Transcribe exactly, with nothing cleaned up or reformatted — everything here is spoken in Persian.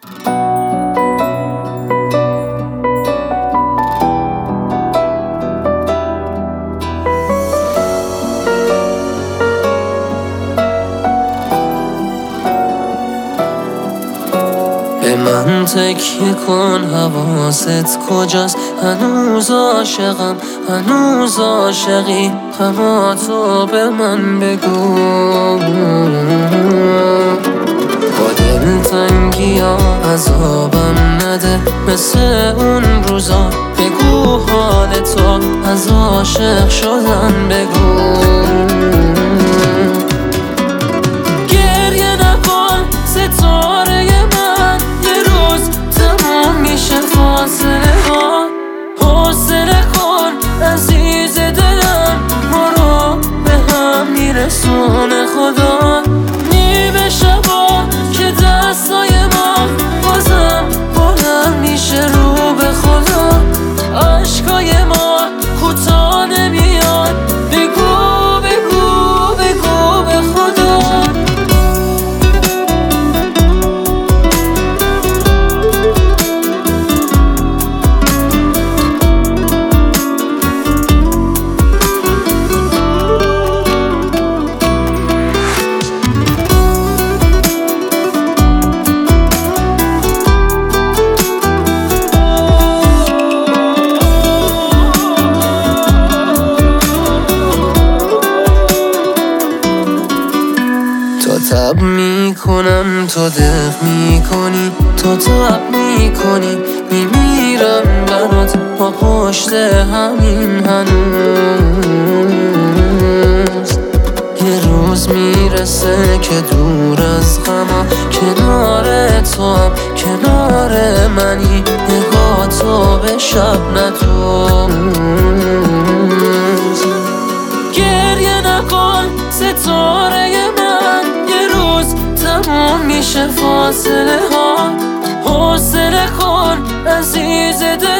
به من تکیه کن، حواست کجاست؟ هنوز عاشقم، هنوز عاشقی، اما تو به من بگو. با دلتنگی ها عذابم نده مثل اون روزا، بگو حال تو از عاشق شدن بگو. گریه نکن ستاره من، یه روز تموم میشه فاصله ها. حوصله کن عزیز دلم، ما رو به هم میرسونه خدا. نیمه شبا که دستای ما بازم بلند میشه رو به خدا. عشقای ما کوتاه نمیاد، بگو بگو بگو به خدا. تب میکنم تو دق میکنی، تو تب میکنی میمیرم برات با پشت همین هنوز. یه روز میرسه که دور از غما، کنار تو هم کنار منی، نگاه تو به شب ندوز. گریه نکن ستاره من، یه روز تموم میشه فاصله ها. حوصله کن عزیز دل